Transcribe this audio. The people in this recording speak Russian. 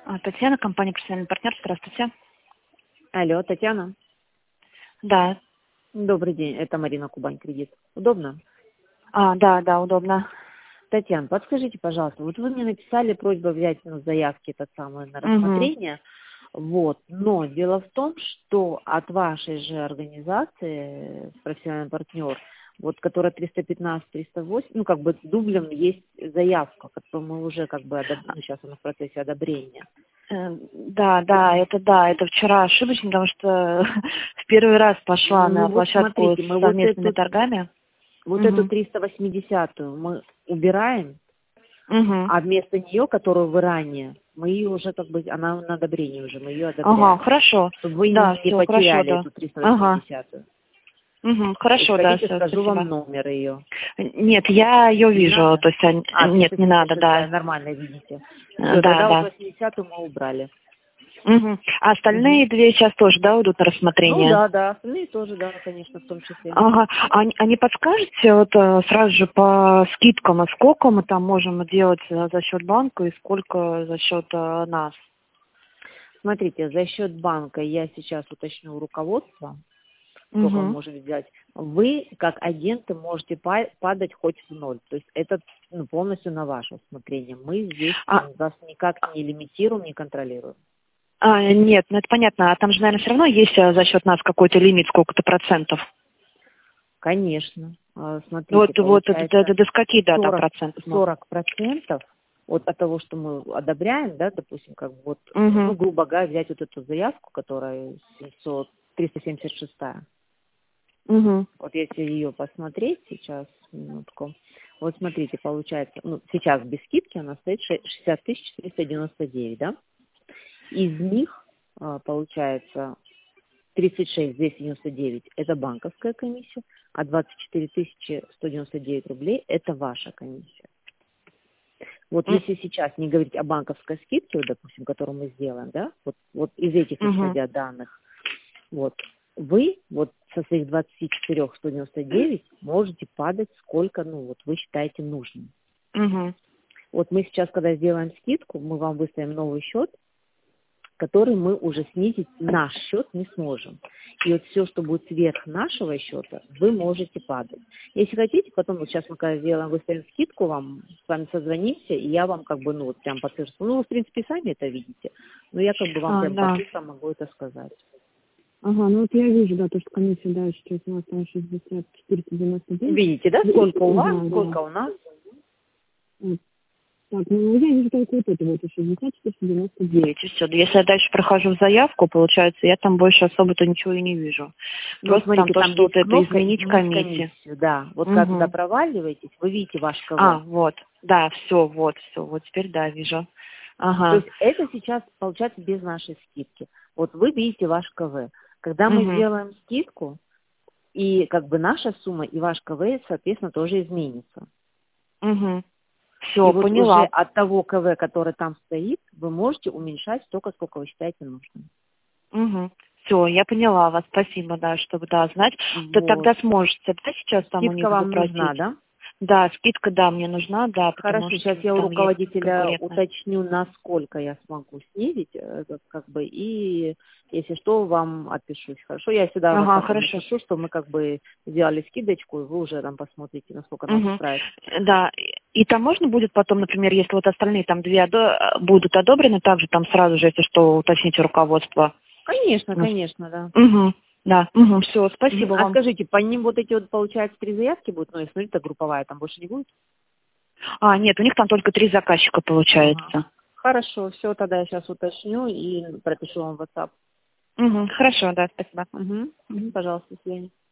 Татьяна, компания «Профессиональный партнер». Здравствуйте. Алло, Татьяна. Да. Добрый день, это Марина, Кубань Кредит. Удобно? Да, удобно. Татьяна, подскажите, пожалуйста, вот вы мне написали просьбу взять заявки этот самый на Угу. рассмотрение, вот, но дело в том, что от вашей же организации, профессиональный партнер, вот, которая 315-308, ну, как бы дублем есть заявка, которую мы уже как бы, сейчас она в процессе одобрения. Это вчера ошибочно, потому что в первый раз пошла на Вот площадку смотрите, с мы совместными торгами. эту 380-ю мы убираем, Угу. а вместо нее, которую вы ранее, мы ее уже как бы, она на одобрении уже, мы ее одобряем. Ага, хорошо. Чтобы вы Да, не все, потеряли хорошо, да. эту 380-ю. Угу, хорошо, да, Хотите, все, скажу спасибо. вам номер ее. Нет, я ее Не вижу, надо? то есть, нет, не надо, 376, да. нормально видите. Все, Да, тогда вот да. 80-ю мы убрали. Угу. А остальные две сейчас тоже, да, уйдут на Ну рассмотрение? да, остальные тоже, да, конечно, в том числе. Ага. А не подскажете вот сразу же по скидкам, а сколько мы там можем делать за счет банка и сколько за счет нас? Смотрите, за счет банка я сейчас уточню у руководства, сколько мы Угу. можем взять. Вы, как агенты, можете падать хоть в ноль. То есть это полностью на ваше усмотрение. Мы здесь вас никак не лимитируем, не контролируем. Нет, ну это понятно. А там же, наверное, все равно есть за счет нас какой-то лимит, сколько-то процентов. Конечно. Смотрите, Вот получается до скольки, да, там процентов? 40% от того, что мы одобряем, да, допустим, как бы вот, Угу. грубо говоря, взять вот эту заявку, которая 376. Угу. Вот если ее посмотреть сейчас, минутку, вот смотрите, получается, сейчас без скидки она стоит 60 399, да? Из них, получается, 36 299 это банковская комиссия, а 24 199 рублей это ваша комиссия. Вот если сейчас не говорить о банковской скидке, вот, допустим, которую мы сделаем, да, вот из этих исходя данных, вот, вы вот со своих 24 199 можете падать сколько, вот вы считаете нужным. Угу. Вот мы сейчас, когда сделаем скидку, мы вам выставим новый счет, который мы уже снизить наш счет не сможем. И вот все, что будет сверх нашего счета, вы можете падать. Если хотите, потом вот сейчас мы когда сделаем, выставим скидку вам, с вами созвонимся, и я вам как бы, прям по цифрам, вы в принципе сами это видите, но я как бы вам прям по цифрам могу это сказать. Ага, вот я вижу, да, то, что комиссия, да, сейчас у нас там 60 499. Видите, да, сколько у вас, да, сколько у нас? Так, я вижу только вот это вот, 60 499. И все. Если я дальше прохожу в заявку, получается, я там больше особо-то ничего и не вижу. Просто Смотрите, там то, что вот это кнопка изменить комиссию. Да, вот когда туда проваливаетесь, вы видите ваш КВ. Вот, да, все, вот теперь, да, вижу. Ага. То есть это сейчас получается без нашей скидки. Вот вы видите ваш КВ. Когда мы сделаем скидку, и как бы наша сумма и ваш КВ, соответственно, тоже изменится. Все, и вот поняла. уже от того КВ, который там стоит, вы можете уменьшать столько, сколько вы считаете нужным. Все, я поняла вас. Спасибо, да, чтобы знать. То тогда сможете, да, сейчас там у них скидка вам запросить? нужна, да? Да, скидка, да, мне нужна, да. Хорошо, сейчас я у руководителя уточню, насколько я смогу снизить, как бы, и если что, вам отпишусь. Хорошо, я сюда вас напишу, что мы как бы сделали скидочку, и вы уже там посмотрите, насколько нас устраивает. Да, и там можно будет потом, например, если вот остальные там две будут одобрены, также там сразу же, если что, уточните руководство. Конечно, да. Да, все, спасибо вам. А скажите, по ним вот эти вот, получается, 3 заявки будут? Ну, если это групповая, там больше не будет? Нет, у них там только 3 заказчика получается. Хорошо, все, тогда я сейчас уточню и пропишу вам в WhatsApp. Хорошо, да, спасибо. Пожалуйста, до свидания.